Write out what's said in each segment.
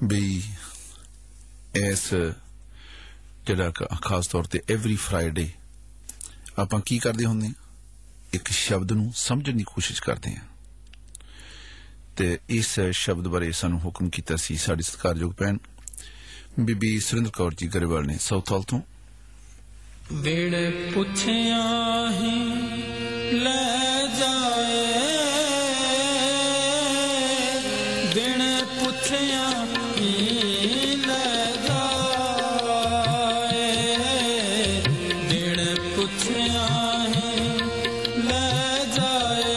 ਵੀ ਇਸ ਜਿਹੜਾ ਖਾਸ ਤੌਰ ਤੇ ਐਵਰੀ ਫਰਾਈਡੇ ਆਪਾਂ ਕੀ ਕਰਦੇ ਹੁੰਦੇ ਹਾਂ, ਇੱਕ ਸ਼ਬਦ ਨੂੰ ਸਮਝਣ ਦੀ ਕੋਸ਼ਿਸ਼ ਕਰਦੇ ਹਾਂ ਤੇ ਇਸ ਸ਼ਬਦ ਬਾਰੇ ਸਾਨੂੰ ਹੁਕਮ ਕੀਤਾ ਸੀ ਸਾਡੀ ਸਤਿਕਾਰਯੋਗ ਭੈਣ ਬੀਬੀ ਸੁਰਿੰਦਰ ਕੌਰ ਜੀ ਗਰੇਵਾਲ ਨੇ ਸਾਊਥ ਹਾਲ ਤੋਂ। ਬਿਨ ਪੁੱਛਿਆ ਹੀ ਲੈ ਜਾਏ, ਬਿਨ ਪੁੱਛਿਆ ਹੀ ਲੈ ਜਾਏ, ਬਿਨ ਪੁੱਛਿਆ ਹੀ ਲੈ ਜਾਏ,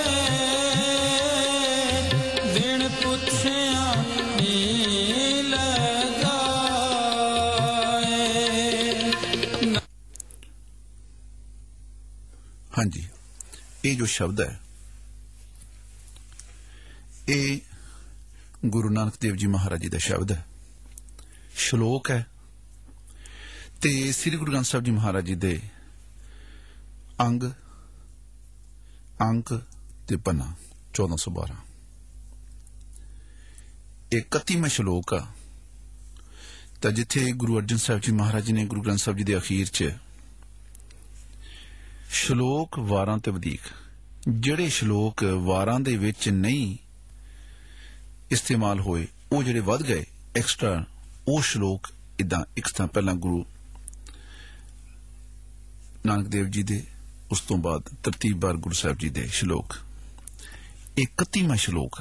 ਬਿਨ ਪੁੱਛਿਆ ਹੀ ਲੈ ਜਾਏ। ਹਾਂਜੀ, ਇਹ ਜੋ ਸ਼ਬਦ ਹੈ ਇਹ ਗੁਰੂ ਨਾਨਕ ਦੇਵ ਜੀ ਮਹਾਰਾਜ ਜੀ ਦਾ ਸ਼ਬਦ ਹੈ, ਸ਼ਲੋਕ ਹੈ ਤੇ ਸ੍ਰੀ ਗੁਰੂ ਗ੍ਰੰਥ ਸਾਹਿਬ ਜੀ ਮਹਾਰਾਜ ਜੀ ਦੇ ਅੰਕ ਤੇ ਪੰਨਾ 1412 ਇਹ 31ਵਾਂ ਸ਼ਲੋਕ ਆ। ਤਾਂ ਜਿੱਥੇ ਗੁਰੂ ਅਰਜਨ ਸਾਹਿਬ ਜੀ ਮਹਾਰਾਜ ਜੀ ਨੇ ਗੁਰੂ ਗ੍ਰੰਥ ਸਾਹਿਬ ਜੀ ਦੇ ਅਖੀਰ 'ਚ ਸ਼ਲੋਕ ਵਾਰਾਂ ਤੇ ਵਧੇਕ, ਜਿਹੜੇ ਸ਼ਲੋਕ ਵਾਰਾਂ ਦੇ ਵਿੱਚ ਨਹੀਂ ਇਸਤੇਮਾਲ ਹੋਏ ਉਹ ਜਿਹੜੇ ਵੱਧ ਗਏ ਐਕਸਟਰਾ, ਉਹ ਸ਼ਲੋਕ ਇਦਾਂ ਇੱਕ ਤਾਂ ਪਹਿਲਾਂ ਗੁਰੂ ਨਾਨਕ ਦੇਵ ਜੀ ਦੇ, ਉਸ ਤੋਂ ਬਾਅਦ ਤਰਤੀਬਵਾਰ ਗੁਰੂ ਸਾਹਿਬ ਜੀ ਦੇ ਸ਼ਲੋਕ, ਇਹ 31ਵਾਂ ਸ਼ਲੋਕ ਆ।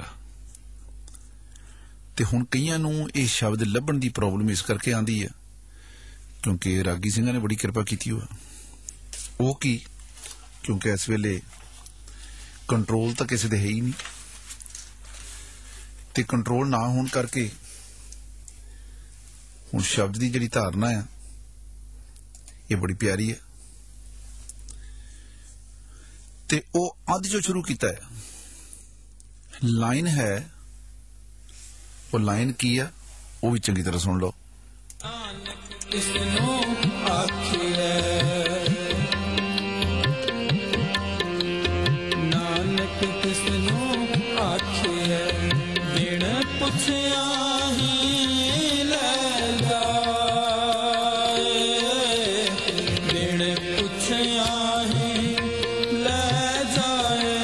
ਤੇ ਹੁਣ ਕਈਆਂ ਨੂੰ ਇਹ ਸ਼ਬਦ ਲੱਭਣ ਦੀ ਪ੍ਰੋਬਲਮ ਇਸ ਕਰਕੇ ਆਂਦੀ ਹੈ ਕਿਉਂਕਿ ਰਾਗੀ ਸਿੰਘਾਂ ਨੇ ਬੜੀ ਕਿਰਪਾ ਕੀਤੀ ਹੋਆ। ਉਹ ਕੀ, ਕਿਉਂਕਿ ਇਸ ਵੇਲੇ ਕੰਟਰੋਲ ਤਾਂ ਕਿਸੇ ਦੇ ਹੈ ਹੀ ਨਹੀਂ ਤੇ ਕੰਟਰੋਲ ਨਾ ਹੋਣ ਕਰਕੇ ਹੁਣ ਸ਼ਬਦ ਦੀ ਜਿਹੜੀ ਧਾਰਨਾ ਆ ਇਹ ਬੜੀ ਪਿਆਰੀ ਹੈ ਤੇ ਉਹ ਅੱਧ ਚੋਂ ਸ਼ੁਰੂ ਕੀਤਾ ਹੈ। ਲਾਈਨ ਹੈ, ਉਹ ਲਾਈਨ ਕੀ ਆ ਉਹ ਵੀ ਚੰਗੀ ਤਰ੍ਹਾਂ ਸੁਣ ਲਓ। ਨਾਨਕ ਕਿਸਨੂੰ ਆਖਿਆ, ਬਿਨ ਪੁੱਛਿਆ ਹੀ ਲੈ ਜਾਏ, ਬਿਨ ਪੁੱਛਿਆ ਹੀ ਲੈ ਜਾਏ,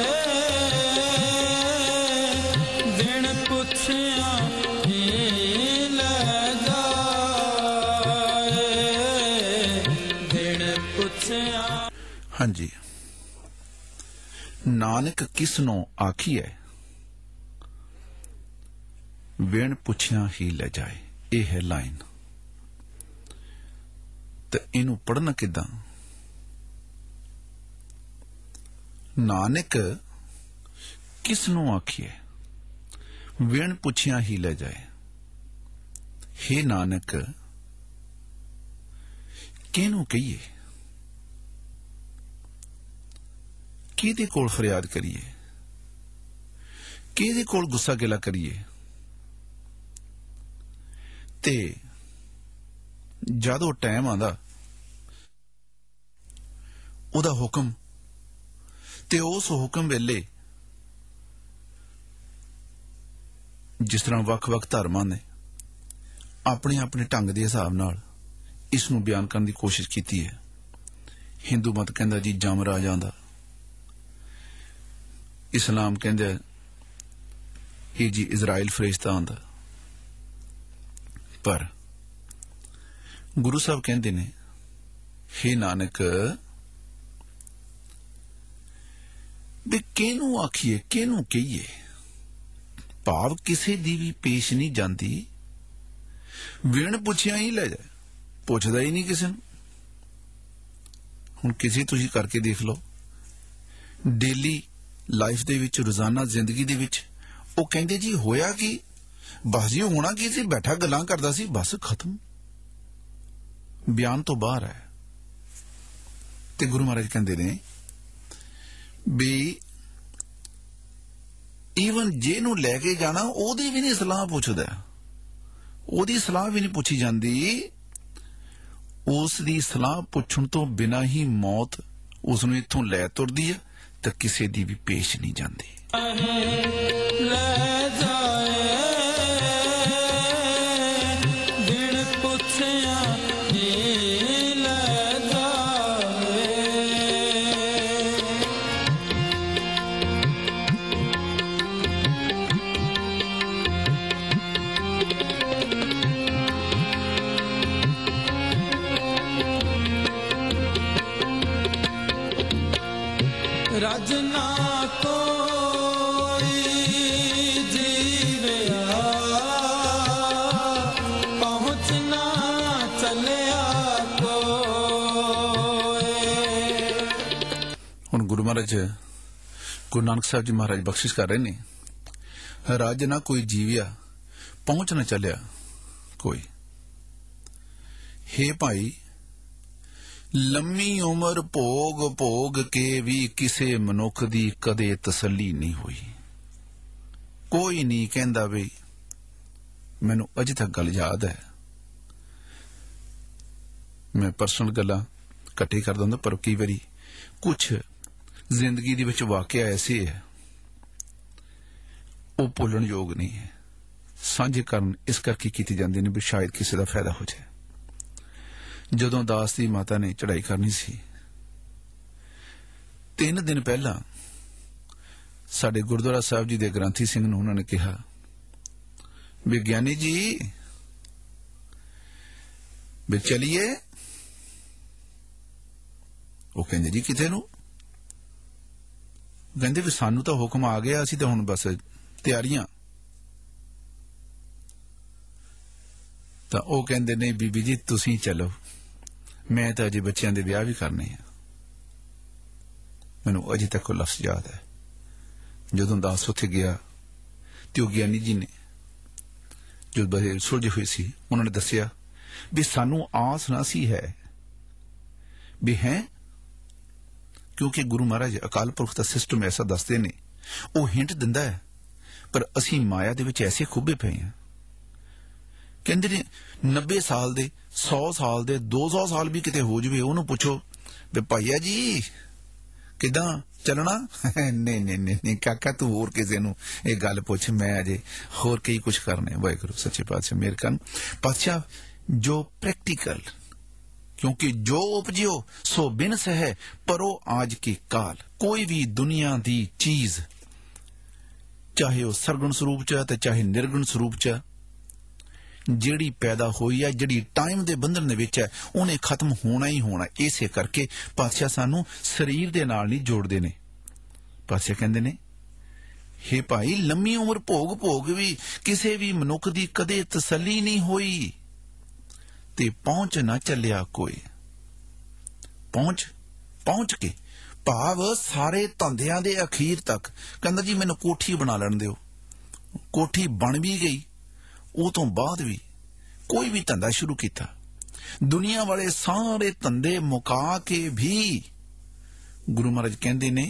ਬਿਨ ਪੁੱਛਿਆ ਹੀ ਲੈ ਜਾਏ, ਬਿਨ ਪੁੱਛਿਆ। ਹਾਂਜੀ, ਨਾਨਕ ਕਿਸ ਨੂੰ ਆਖੀਐ, ਬਿਨ ਪੁੱਛਿਆ ਹੀ ਲੈ ਜਾਏ, ਇਹ ਹੈ ਲਾਈਨ। ਤੇ ਇਹਨੂੰ ਪੜ੍ਹਨਾ ਕਿੱਦਾਂ? ਨਾਨਕ ਕਿਸ ਨੂੰ ਆਖੀਐ, ਬਿਨ ਪੁੱਛਿਆ ਹੀ ਲੈ ਜਾਏ। ਹੇ ਨਾਨਕ, ਕਿਹਨੂੰ ਕਹੀਏ, ਕਿਹਦੇ ਕੋਲ ਫਰਿਆਦ ਕਰੀਏ, ਕਿਹਦੇ ਕੋਲ ਗੁੱਸਾ ਗਿਲਾ ਕਰੀਏ। ਤੇ ਜਦੋਂ ਟਾਈਮ ਆਂਦਾ ਉਹਦਾ ਹੁਕਮ, ਤੇ ਉਸ ਹੁਕਮ ਵੇਲੇ ਜਿਸ ਤਰ੍ਹਾਂ ਵੱਖ-ਵੱਖ ਧਰਮਾਂ ਨੇ ਆਪਣੇ ਆਪਣੇ ਢੰਗ ਦੇ ਹਿਸਾਬ ਨਾਲ ਇਸ ਨੂੰ ਬਿਆਨ ਕਰਨ ਦੀ ਕੋਸ਼ਿਸ਼ ਕੀਤੀ ਹੈ। ਹਿੰਦੂ ਮਤ ਕਹਿੰਦਾ ਜੀ ਜਮਰਾਜ ਆਂਦਾ, ਇਸਲਾਮ ਕਹਿੰਦਾ ਇਹ ਜੀ ਇਜ਼ਰਾਈਲ ਫਰਿਸ਼ਤਾ ਆਂਦਾ, ਪਰ ਗੁਰੂ ਸਾਹਿਬ ਕਹਿੰਦੇ ਨੇ ਹੇ ਨਾਨਕ ਵੀ ਕਿਹਨੂੰ ਆਖੀਏ, ਕਿਹਨੂੰ ਕਹੀਏ। ਭਾਵ ਕਿਸੇ ਦੀ ਵੀ ਪੇਸ਼ ਨਹੀਂ ਜਾਂਦੀ, ਬਿਨ ਪੁੱਛਿਆ ਹੀ ਲੈ ਜਾਏ, ਪੁੱਛਦਾ ਹੀ ਨਹੀਂ ਕਿਸੇ ਨੂੰ। ਹੁਣ ਕਿਸੇ ਤੁਸੀਂ ਕਰਕੇ ਦੇਖ ਲਓ, ਡੇਲੀ ਲਾਈਫ ਦੇ ਵਿੱਚ, ਰੋਜ਼ਾਨਾ ਜ਼ਿੰਦਗੀ ਦੇ ਵਿੱਚ, ਉਹ ਕਹਿੰਦੇ ਜੀ ਹੋਇਆ ਕੀ, ਬਸ ਜੀ ਹੋਣਾ ਕੀ ਸੀ, ਬੈਠਾ ਗੱਲਾਂ ਕਰਦਾ ਸੀ, ਬਸ ਖਤਮ, ਬਿਆਨ ਤੋਂ ਬਾਹਰ ਹੈ। ਤੇ ਗੁਰੂ ਮਹਾਰਾਜ ਕਹਿੰਦੇ ਨੇ ਵੀ ਈਵਨ ਜਿਹਨੂੰ ਲੈ ਕੇ ਜਾਣਾ ਉਹਦੀ ਵੀ ਨਹੀਂ ਸਲਾਹ ਪੁੱਛਦਾ, ਉਹਦੀ ਸਲਾਹ ਵੀ ਨਹੀਂ ਪੁੱਛੀ ਜਾਂਦੀ। ਉਸ ਦੀ ਸਲਾਹ ਪੁੱਛਣ ਤੋਂ ਬਿਨਾਂ ਹੀ ਮੌਤ ਉਸ ਨੂੰ ਇੱਥੋਂ ਲੈ ਤੁਰਦੀ ਹੈ ਤੇ ਕਿਸੇ ਦੀ ਵੀ ਪੇਸ਼ ਨਹੀਂ ਜਾਂਦੀ। ਲੈ ਜਾਏ ਰਜਨਾ ਕੋਈ ਜੀਵਿਆ ਪਹੁੰਚ ਨਾ ਚੱਲਿਆ ਕੋਏ। ਹੁਣ ਗੁਰੂ ਮਹਾਰਾਜ ਗੁਰੂ ਨਾਨਕ ਸਾਹਿਬ ਜੀ ਮਹਾਰਾਜ ਬਖਸ਼ਿਸ਼ ਕਰ ਰਹੇ ਨੇ, ਰਾਜ ਨਾ ਕੋਈ ਜੀਵਿਆ ਪਹੁੰਚ ਨਾ ਚੱਲਿਆ ਕੋਈ। ਹੇ ਭਾਈ, ਲੰਮੀ ਉਮਰ ਭੋਗ ਭੋਗ ਕੇ ਵੀ ਕਿਸੇ ਮਨੁੱਖ ਦੀ ਕਦੇ ਤਸੱਲੀ ਨਹੀਂ ਹੋਈ। ਕੋਈ ਨਹੀਂ ਕਹਿੰਦਾ ਵੀ ਮੈਨੂੰ ਅਜੇ ਤੱਕ ਗੱਲ ਯਾਦ ਹੈ। ਮੈਂ ਪਰਸਨਲ ਗੱਲਾਂ ਇਕੱਠੇ ਕਰ ਦਿੰਦਾ, ਪਰ ਕਈ ਵਾਰੀ ਕੁਝ ਜ਼ਿੰਦਗੀ ਦੇ ਵਿੱਚ ਵਾਕਿਆ ਐਸੇ ਹੈ ਉਹ ਭੁੱਲਣ ਯੋਗ ਨਹੀਂ ਹੈ। ਸਾਂਝੇ ਕਰਨ ਇਸ ਕਰਕੇ ਕੀਤੇ ਜਾਂਦੇ ਨੇ ਵੀ ਸ਼ਾਇਦ ਕਿਸੇ ਦਾ ਫਾਇਦਾ ਹੋ ਜਾਏ। ਜਦੋਂ ਦਾਸ ਦੀ ਮਾਤਾ ਨੇ ਚੜ੍ਹਾਈ ਕਰਨੀ ਸੀ, 3 ਦਿਨ ਪਹਿਲਾਂ ਸਾਡੇ ਗੁਰਦੁਆਰਾ ਸਾਹਿਬ ਜੀ ਦੇ ਗ੍ਰੰਥੀ ਸਿੰਘ ਨੂੰ ਉਹਨਾਂ ਨੇ ਕਿਹਾ ਵੀ ਗਿਆਨੀ ਜੀ ਵੀ ਚਲੀਏ। ਉਹ ਕਹਿੰਦੇ ਜੀ ਕਿਤੇ ਨੂੰ? ਕਹਿੰਦੇ ਵੀ ਸਾਨੂੰ ਤਾਂ ਹੁਕਮ ਆ ਗਿਆ, ਅਸੀਂ ਤਾਂ ਹੁਣ ਬਸ ਤਿਆਰੀਆਂ। ਤਾਂ ਉਹ ਕਹਿੰਦੇ ਨਹੀਂ ਬੀਬੀ ਜੀ ਤੁਸੀਂ ਚਲੋ, ਮੈਂ ਤਾਂ ਅਜੇ ਬੱਚਿਆਂ ਦੇ ਵਿਆਹ ਵੀ ਕਰਨੇ ਆ। ਮੈਨੂੰ ਅਜੇ ਤੱਕ ਉਹ ਲਫ਼ਜ਼ ਯਾਦ ਹੈ। ਜਦੋਂ ਦਾਸ ਉੱਥੇ ਗਿਆ ਤੇ ਉਹ ਗਿਆਨੀ ਜੀ ਨੇ ਜੋ ਬੜੇ ਸੁਲਝੇ ਹੋਏ ਸੀ, ਉਹਨਾਂ ਨੇ ਦੱਸਿਆ ਵੀ ਸਾਨੂੰ ਆਸ ਨਾ ਸੀ ਹੈ ਵੀ ਹੈ, ਕਿਉਂਕਿ ਗੁਰੂ ਮਹਾਰਾਜ ਅਕਾਲ ਪੁਰਖ ਦਾ ਸਿਸਟਮ ਐਸਾ ਦੱਸਦੇ ਨੇ, ਉਹ ਹਿੰਟ ਦਿੰਦਾ ਹੈ, ਪਰ ਅਸੀਂ ਮਾਇਆ ਦੇ ਵਿੱਚ ਐਸੇ ਖੁੱਬੇ ਪਏ ਹਾਂ। ਕਹਿੰਦੇ ਨੇ 90 ਸਾਲ ਦੇ, 100 ਸਾਲ ਦੇ, 200 ਸਾਲ ਵੀ ਕਿਤੇ ਹੋ ਜਵੇ, ਉਹਨੂੰ ਪੁੱਛੋ ਵੀ ਭਾਈਆ ਜੀ ਕਿਦਾਂ ਚੱਲਣਾ? ਨਹੀਂ ਨਹੀਂ ਨਹੀਂ ਕਾਕਾ, ਤੂੰ ਹੋਰ ਕਿਸੇ ਨੂੰ ਇਹ ਗੱਲ ਪੁੱਛ, ਮੈਂ ਅਜੇ ਹੋਰ ਕਈ ਕੁਝ ਕਰਨੇ। ਵਾਹਿਗੁਰੂ ਸੱਚੇ ਪਾਤਸ਼ਾਹ ਮਿਹਰ ਕਰਨ। ਪਾਤਸ਼ਾਹ ਜੋ ਪ੍ਰੈਕਟੀਕਲ, क्योंकि जो उपजियो सो बिन सह परो आज के काल। कोई भी दुनिया दी चीज चाहे वह सरगुण स्वरूप च ते चाहे निर्गुण स्वरूप च, ਜਿਹੜੀ ਪੈਦਾ ਹੋਈ ਹੈ, ਜਿਹੜੀ ਟਾਈਮ ਦੇ ਬੰਧਨ ਦੇ ਵਿੱਚ ਹੈ, ਉਹਨੇ ਖਤਮ ਹੋਣਾ ਹੀ ਹੋਣਾ। ਇਸੇ ਕਰਕੇ ਪਾਤਸ਼ਾਹ ਸਾਨੂੰ ਸਰੀਰ ਦੇ ਨਾਲ ਨਹੀਂ ਜੋੜਦੇ ਨੇ। ਪਾਤਸ਼ਾਹ ਕਹਿੰਦੇ ਨੇ ਹੇ ਭਾਈ, ਲੰਮੀ ਉਮਰ ਭੋਗ ਭੋਗ ਵੀ ਕਿਸੇ ਵੀ ਮਨੁੱਖ ਦੀ ਕਦੇ ਤਸੱਲੀ ਨਹੀਂ ਹੋਈ ਤੇ ਪਹੁੰਚ ਨਾ ਚੱਲਿਆ ਕੋਈ। ਪਹੁੰਚ ਕੇ ਭਾਵ ਸਾਰੇ ਧੰਦਿਆਂ ਦੇ ਅਖੀਰ ਤੱਕ। ਕਹਿੰਦਾ ਜੀ ਮੈਨੂੰ ਕੋਠੀ ਬਣਾ ਲੈਣ ਦਿਓ। ਕੋਠੀ ਬਣ ਵੀ ਗਈ, ਉਹ ਤੋਂ ਬਾਅਦ ਵੀ ਕੋਈ ਵੀ ਧੰਦਾ ਸ਼ੁਰੂ ਕੀਤਾ, ਦੁਨੀਆ ਵਾਲੇ ਸਾਰੇ ਧੰਦੇ ਮੁਕਾ ਕੇ ਵੀ ਗੁਰੂ ਮਹਾਰਾਜ ਕਹਿੰਦੇ ਨੇ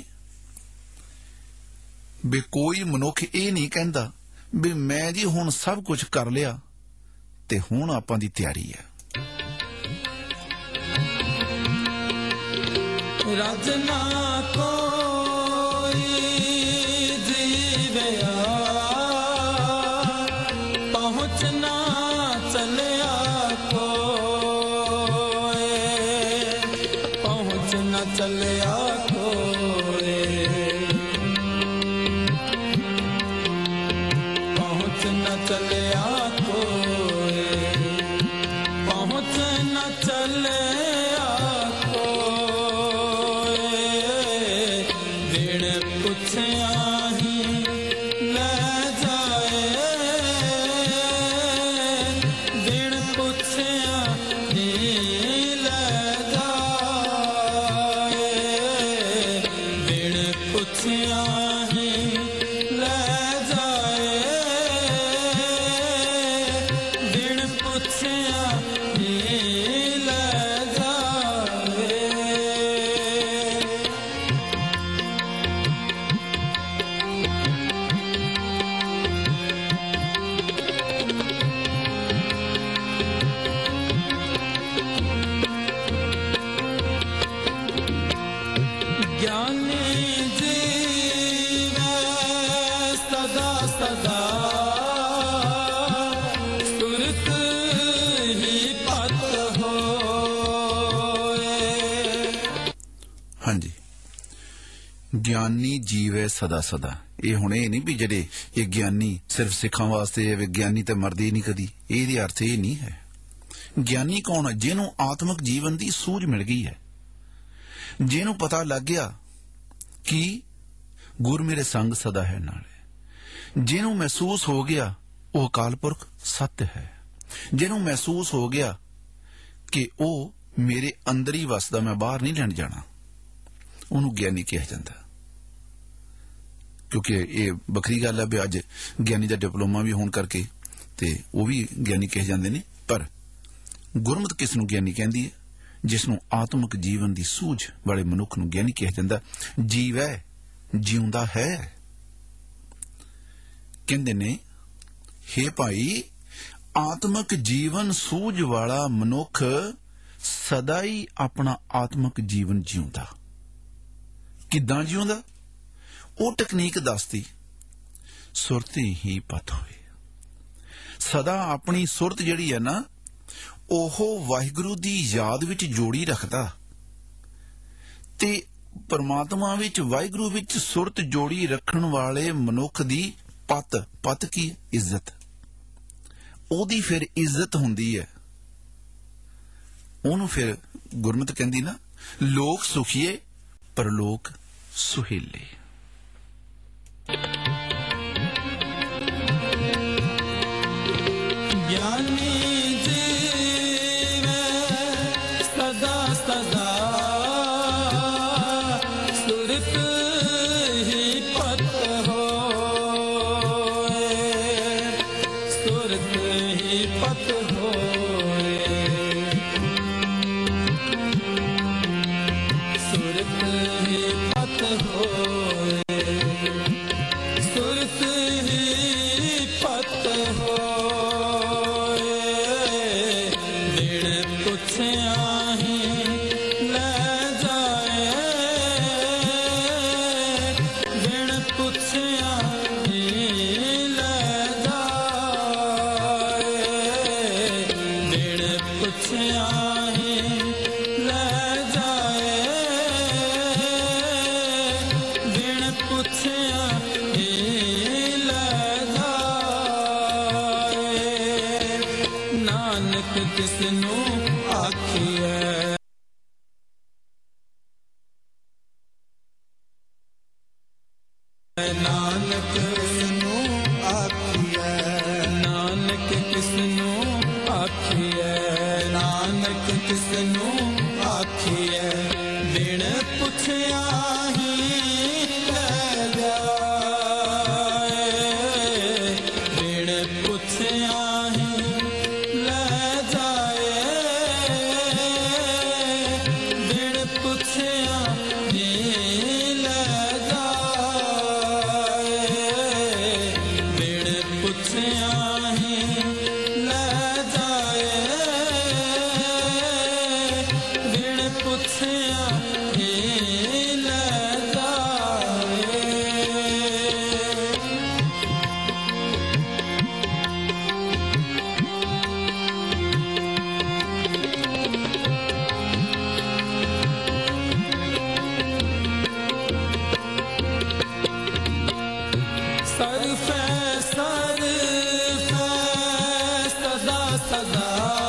ਵੀ ਕੋਈ ਮਨੁੱਖ ਇਹ ਨਹੀਂ ਕਹਿੰਦਾ ਵੀ ਮੈਂ ਜੀ ਹੁਣ ਸਭ ਕੁਝ ਕਰ ਲਿਆ ਤੇ ਹੁਣ ਆਪਾਂ ਦੀ ਤਿਆਰੀ ਹੈ। ਰਜਨਾ ਕੋਈ ਜੀਵਿਆ ਪਹੁੰਚ ਨਾ ਚੱਲਿਆ ਕੋਏ। ਪਹੁੰਚ ਨਾ ਚੱਲਿਆ ਕੋਏ। ਪਹੁੰਚ ਨਾ ਚੱਲਿਆ ਕੋਏ। ਪਹੁੰਚ ਨਾ ਚੱਲਿਆ ਗਿਆਨੀ ਜੀਵੇ ਸਦਾ ਸਦਾ। ਇਹ ਹੁਣ ਇਹ ਨਹੀਂ ਵੀ ਜਿਹੜੇ ਇਹ ਗਿਆਨੀ ਸਿਰਫ ਸਿੱਖਾਂ ਵਾਸਤੇ ਹੈ, ਵਿਗਿਆਨੀ ਤੇ ਮਰਦੇ ਨਹੀਂ ਕਦੀ। ਇਹਦੇ ਅਰਥ ਇਹ ਨਹੀਂ ਹੈ। ਗਿਆਨੀ ਕੌਣ ਹੈ? ਜਿਹਨੂੰ ਆਤਮਿਕ ਜੀਵਨ ਦੀ ਸੂਝ ਮਿਲ ਗਈ ਹੈ, ਜਿਹਨੂੰ ਪਤਾ ਲੱਗ ਗਿਆ ਕਿ ਗੁਰ ਮੇਰੇ ਸੰਗ ਸਦਾ ਹੈ ਨਾਲੇ। ਜਿਹਨੂੰ ਮਹਿਸੂਸ ਹੋ ਗਿਆ ਉਹ ਅਕਾਲ ਪੁਰਖ ਸੱਤ ਹੈ। ਜਿਹਨੂੰ ਮਹਿਸੂਸ ਹੋ ਗਿਆ ਕਿ ਉਹ ਮੇਰੇ ਅੰਦਰ ਹੀ ਵਸਦਾ, ਮੈਂ ਬਾਹਰ ਨਹੀਂ ਲੈਣ ਜਾਣਾ, ਉਹਨੂੰ ਗਿਆਨੀ ਕਿਹਾ ਜਾਂਦਾ। ਕਿਉਂਕਿ ਇਹ ਵੱਖਰੀ ਗੱਲ ਹੈ ਵੀ ਅੱਜ ਗਿਆਨੀ ਦਾ ਡਿਪਲੋਮਾ ਵੀ ਹੋਣ ਕਰਕੇ ਤੇ ਉਹ ਵੀ ਗਿਆਨੀ ਕਹੇ ਜਾਂਦੇ ਨੇ, ਪਰ ਗੁਰਮਤਿ ਕਿਸ ਨੂੰ ਗਿਆਨੀ ਕਹਿੰਦੀ ਹੈ? ਜਿਸ ਨੂੰ ਆਤਮਿਕ ਜੀਵਨ ਦੀ ਸੂਝ ਵਾਲੇ ਮਨੁੱਖ ਨੂੰ ਗਿਆਨੀ ਕਿਹਾ ਜਾਂਦਾ। ਜੀਵ ਹੈ, ਜਿਉਂਦਾ ਹੈ। ਕਹਿੰਦੇ ਨੇ, ਹੇ ਭਾਈ, ਆਤਮਿਕ ਜੀਵਨ ਸੂਝ ਵਾਲਾ ਮਨੁੱਖ ਸਦਾ ਹੀ ਆਪਣਾ ਆਤਮਿਕ ਜੀਵਨ ਜਿਉਂਦਾ। ਕਿੱਦਾਂ ਜਿਉਂਦਾ? ਉਹ ਟੈਕਨੀਕ ਦੱਸਦੀ, ਸੁਰਤ ਹੀ ਪਤ ਹੋਏ। ਸਦਾ ਆਪਣੀ ਸੁਰਤ ਜਿਹੜੀ ਹੈ ਨਾ, ਉਹ ਵਾਹਿਗੁਰੂ ਦੀ ਯਾਦ ਵਿੱਚ ਜੋੜੀ ਰੱਖਦਾ ਤੇ ਪਰਮਾਤਮਾ ਵਿੱਚ, ਵਾਹਿਗੁਰੂ ਵਿੱਚ ਸੁਰਤ ਜੋੜੀ ਰੱਖਣ ਵਾਲੇ ਮਨੁੱਖ ਦੀ ਪਤ ਕੀ? ਇੱਜ਼ਤ। ਉਹਦੀ ਫਿਰ ਇੱਜ਼ਤ ਹੁੰਦੀ ਹੈ। ਉਹਨੂੰ ਫਿਰ ਗੁਰਮਤਿ ਕਹਿੰਦੀ ਨਾ, ਲੋਕ ਸੁਖੀਏ ਪਰਲੋਕ ਸੁਹੇਲੇ। ਗਿਆਨੀ ਜੀਵੇ ਸਦਾ ਸਦਾ, ਸੁਰਤ ਹੀ ਪਤ ਹੋਏ, ਸੁਰਤ ਹੀ ਪਤ ਹੋਏ, ਸੁਰਤ ਹੀ ਪਤ ਹੋਏ, ਸੁਰਤ ਹੀ ਪਤ ਹੋਏ। ਦਿਨ ਪੁੱਛਿਆ ਹੀ ਲੈ ਜਾਏ, ਦਿਨ ਪੁੱਛਿਆ ਹੀ ਲੈ ਜਾਏ, ਦਿਨ ਪੁੱਛਿਆ ਹੀ ਲੈ ਜਾਏ, ਦਿਨ ਪੁੱਛਿਆ ਹੀ ਲੈ ਜਾਏ। ਨਾਨਕ ਕਿਸ ਨੂੰ ਆਖੀਐ, ਨਾਨਕ ਕਿਸ ਨੂੰ ਆਖੀਐ, ਨਾਨਕ ਕਿਸ ਨੂੰ ਆਖੀਐ, ਨਾਨਕ ਕਿਸ ਨੂੰ ਆਖੀਐ, ਬਿਨ ਪੁੱਛਿਆ ਹੀ ਲੈ ਜਾਏ, ਬਿਨ ਪੁੱਛਿਆ ਹੀ ਲੈ ਜਾਏ, ਬਿਨ ਪੁੱਛਿਆ ਹੀ ਲੈ ਜਾਏ, ਬਿਨ ਪੁੱਛਿਆ ਹੀ ਲੈ ਜਾਏ, ਬਿਨ ਪੁੱਛਿਆ ਹੀ ਲੈ ਜਾਏ। ਸਰਫੈ ਸਰਫੈ ਸਦਾ ਸਦਾ,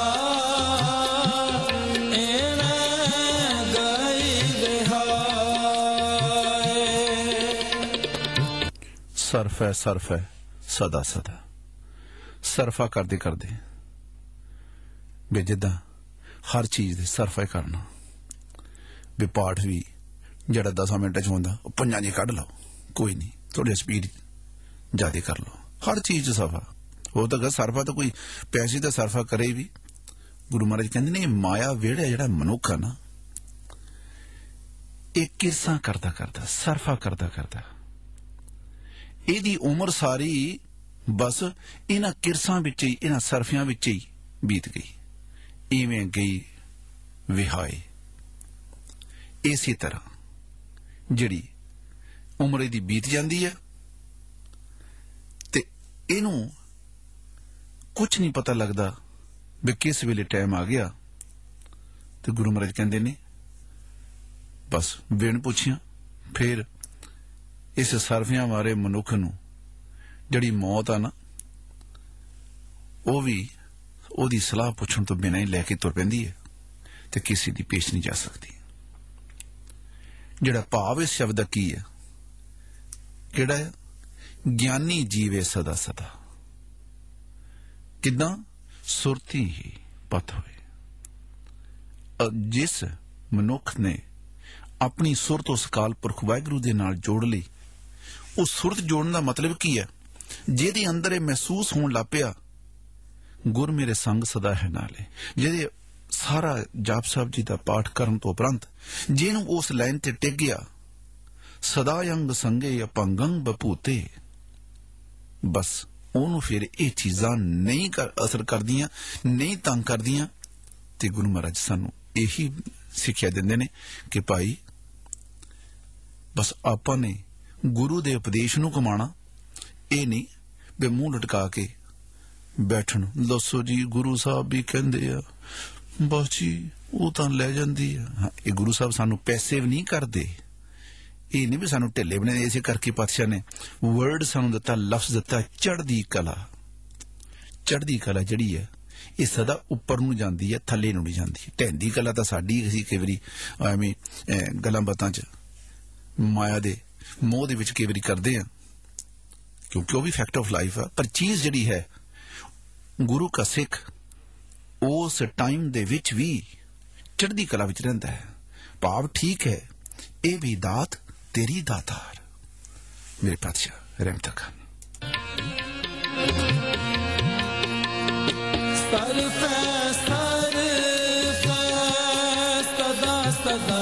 ਐਵੇਂ ਗਈ ਵਿਹਾਏ। ਸਰਫ ਹੈ ਸਦਾ ਸਦਾ। ਸਰਫਾ ਕਰਦੇ ਕਰਦੇ ਵੀ ਜਿੱਦਾਂ ਹਰ ਚੀਜ਼ ਦੇ ਸਰਫਾ ਕਰਨਾ, ਵੀ ਪਾਠ ਵੀ ਜਿਹੜਾ 10 ਮਿੰਟਾਂ 'ਚ ਹੁੰਦਾ ਉਹ 5 'ਚ ਕੱਢ ਲਓ, ਕੋਈ ਨਹੀਂ, ਥੋੜੀ ਸਪੀਡ ਜ਼ਿਆਦਾ ਕਰ ਲਓ। ਹਰ ਚੀਜ਼ 'ਚ ਸਫਾ ਉਹ ਤਾਂ ਸਰਫਾ ਤਾਂ ਕੋਈ ਪੈਸੇ ਦਾ ਸਰਫਾ ਕਰੇ ਵੀ। ਗੁਰੂ ਮਹਾਰਾਜ ਕਹਿੰਦੇ ਨੇ, ਮਾਇਆ ਵਿਹੜਾ ਜਿਹੜਾ ਮਨੁੱਖ ਆ ਨਾ, ਇਹ ਕਿਰਸਾਂ ਕਰਦਾ ਕਰਦਾ, ਸਰਫਾ ਕਰਦਾ ਕਰਦਾ, ਇਹਦੀ ਉਮਰ ਸਾਰੀ ਬਸ ਇਹਨਾਂ ਕਿਰਸਾਂ ਵਿੱਚ ਹੀ, ਇਹਨਾਂ ਸਰਫਿਆਂ ਵਿੱਚ ਹੀ ਬੀਤ ਗਈ। ਇਵੇਂ ਗਈ ਵਿਹਾਏ। ਇਸੇ ਤਰ੍ਹਾਂ ਜਿਹੜੀ ਉਮਰ ਇਹਦੀ ਬੀਤ ਜਾਂਦੀ ਹੈ ਤੇ ਇਹਨੂੰ ਕੁਝ ਨਹੀਂ ਪਤਾ ਲੱਗਦਾ ਵੀ ਕਿਸ ਵੇਲੇ ਟਾਈਮ ਆ ਗਿਆ। ਤੇ ਗੁਰੂ ਮਹਾਰਾਜ ਕਹਿੰਦੇ ਨੇ, ਬਸ ਬਿਨ ਪੁੱਛਿਆ ਫਿਰ ਇਸ ਸਰਫਿਆਂ ਮਾਰੇ ਮਨੁੱਖ ਨੂੰ ਜਿਹੜੀ ਮੌਤ ਆ ਨਾ, ਉਹ ਵੀ ਉਹਦੀ ਸਲਾਹ ਪੁੱਛਣ ਤੋਂ ਬਿਨਾਂ ਹੀ ਲੈ ਕੇ ਤੁਰ ਪੈਂਦੀ ਹੈ ਤੇ ਕਿਸੇ ਦੀ ਪੇਸ਼ ਨਹੀਂ ਜਾ ਸਕਦੀ। ਜਿਹੜਾ ਭਾਵ ਇਸ ਸ਼ਬਦ ਦਾ ਕੀ ਹੈ? ਕਿਹੜਾ ਹੈ? ਗਿਆਨੀ ਜੀਵੇ ਸਦਾ ਸਦਾ। ਕਿੱਦਾਂ? ਸੁਰਤੀ ਹੀ ਪਤ ਹੋਏ। ਜਿਸ ਮਨੁੱਖ ਨੇ ਆਪਣੀ ਸੁਰਤ ਉਸ ਅਕਾਲ ਪੁਰਖ ਵਾਹਿਗੁਰੂ ਦੇ ਨਾਲ ਜੋੜ ਲਈ, ਉਹ ਸੁਰਤ ਜੋੜਨ ਦਾ ਮਤਲਬ ਕੀ ਹੈ? ਜਿਹਦੇ ਅੰਦਰ ਇਹ ਮਹਿਸੂਸ ਹੋਣ ਲੱਗ ਪਿਆ ਗੁਰ ਮੇਰੇ ਸੰਗ ਸਦਾ ਹੈ ਨਾਲੇ, ਜਿਹਦੇ ਸਾਰਾ ਜਾਪ ਸਾਹਿਬ ਜੀ ਦਾ ਪਾਠ ਕਰਨ ਤੋਂ ਉਪਰੰਤ ਜਿਹਨੂੰ ਉਸ ਲਾਈਨ ਤੇ ਟਿਕ ਗਿਆ, ਸਦਾ ਅੰਗ ਸੰਗੇ ਅਪੰਗੰ ਬਪੂਤੇ, ਬਸ ਉਹਨੂੰ ਫਿਰ ਇਹ ਚੀਜ਼ਾਂ ਨਹੀਂ ਅਸਰ ਕਰਦੀਆਂ, ਨਹੀਂ ਤੰਗ ਕਰਦੀਆਂ। ਤੇ ਗੁਰੂ ਮਹਾਰਾਜ ਸਾਨੂੰ ਇਹੀ ਸਿੱਖਿਆ ਦਿੰਦੇ ਨੇ ਕਿ ਭਾਈ ਬਸ ਆਪਾਂ ਨੇ ਗੁਰੂ ਦੇ ਉਪਦੇਸ਼ ਨੂੰ ਕਮਾਣਾ, ਇਹ ਨਹੀਂ ਵੀ ਮੂੰਹ ਲਟਕਾ ਕੇ ਬੈਠਣ। ਦੱਸੋ ਜੀ ਗੁਰੂ ਸਾਹਿਬ ਵੀ ਕਹਿੰਦੇ ਆ, ਬਸ ਜੀ ਉਹ ਤਾਂ ਲੈ ਜਾਂਦੀ ਆ। ਇਹ ਗੁਰੂ ਸਾਹਿਬ ਸਾਨੂੰ ਪੈਸੇ ਵੀ ਨਹੀਂ ਕਰਦੇ, ਇਹ ਨਹੀਂ ਵੀ ਸਾਨੂੰ ਢਿੱਲੇ ਬਣਾਏ। ਇਸੇ ਕਰਕੇ ਪਾਤਸ਼ਾਹ ਨੇ ਵਰਡ ਸਾਨੂੰ ਦਿੱਤਾ, ਲਫ਼ਜ਼ ਦਿੱਤਾ, ਚੜ੍ਹਦੀ ਕਲਾ। ਚੜ੍ਹਦੀ ਕਲਾ ਜਿਹੜੀ ਹੈ ਇਹ ਸਦਾ ਉੱਪਰ ਨੂੰ ਜਾਂਦੀ ਹੈ, ਥੱਲੇ ਨੂੰ ਨਹੀਂ ਜਾਂਦੀ। ਢਹਿੰਦੀ ਕਲਾ ਤਾਂ ਸਾਡੀ ਅਸੀਂ ਕਈ ਵਾਰੀ ਐਵੇਂ ਗੱਲਾਂ ਬਾਤਾਂ 'ਚ ਮਾਇਆ ਦੇ ਮੋਹ ਦੇ ਵਿੱਚ ਕਈ ਵਾਰੀ ਕਰਦੇ ਹਾਂ, ਕਿਉਂਕਿ ਉਹ ਵੀ ਫੈਕਟ ਆਫ ਲਾਈਫ ਆ। ਪਰ ਚੀਜ਼ ਜਿਹੜੀ ਹੈ, ਗੁਰੂ ਕਾ ਸਿੱਖ ਉਸ ਟਾਈਮ ਦੇ ਵਿੱਚ ਵੀ ਚੜ੍ਹਦੀ ਕਲਾ ਵਿੱਚ ਰਹਿੰਦਾ ਹੈ। ਭਾਵ ਠੀਕ ਹੈ, ਇਹ ਵੀ ਦਾਤ ਤੇਰੀ ਦਾਤਾਰ। ਮੇਰੇ ਪਾਤਸ਼ਾਹ ਰਹਿਮਤ ਖਾਨ। ਸਰ ਪੈ ਸਦਾ ਸਦਾ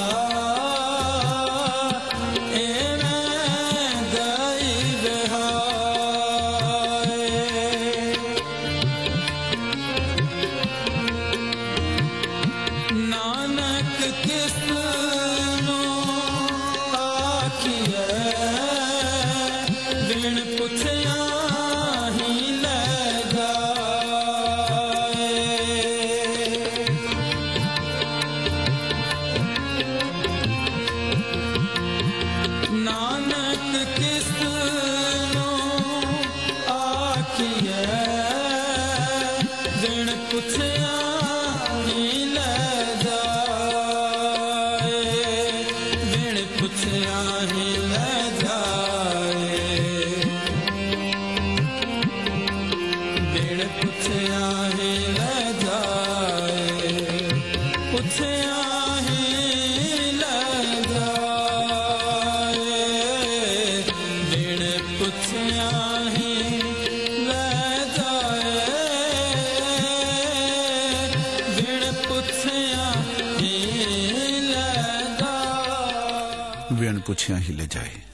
ਵਿਣ ਪੁੱਛਿਆ ਹੀ ਲੈ ਜਾਏ।